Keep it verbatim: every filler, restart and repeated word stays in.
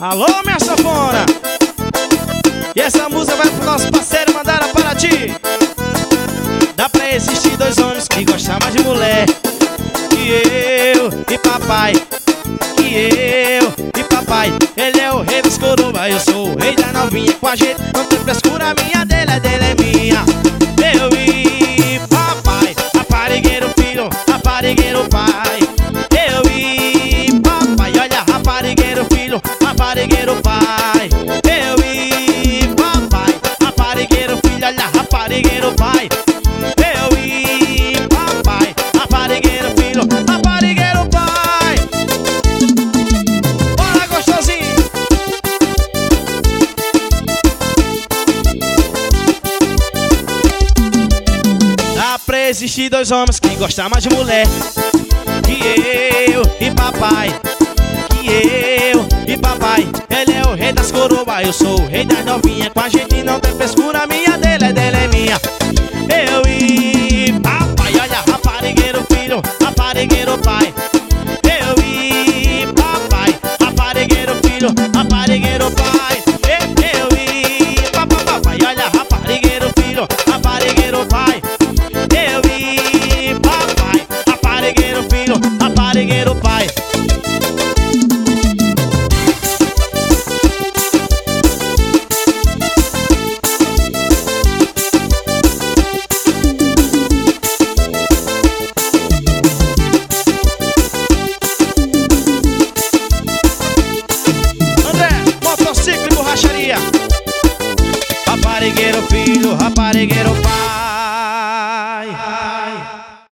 Alô, minha sanfona! E essa música vai pro nosso parceiro Mandara Paraty. Dá pra existir dois homens que gostam mais de mulher que eu e papai, que eu e papai. Ele é o rei dos coroa, eu sou o rei da novinha. Com a gente não tem frescura, minha dele, a dele é minha. Eu e papai, raparigueiro filho, raparigueiro pai. Eu e papai, olha, raparigueiro filho, raparigueiro pai. Eu e papai, raparigueiro filho, olha, raparigueiro pai. Eu e papai, raparigueiro filho, raparigueiro pai. Bora, gostosinho! Dá pra existir dois homens que gostam mais de mulher que eu e papai, que eu e papai. Ele é o rei das coroas, eu sou o rei das novinhas. Com a gente não tem frescura, minha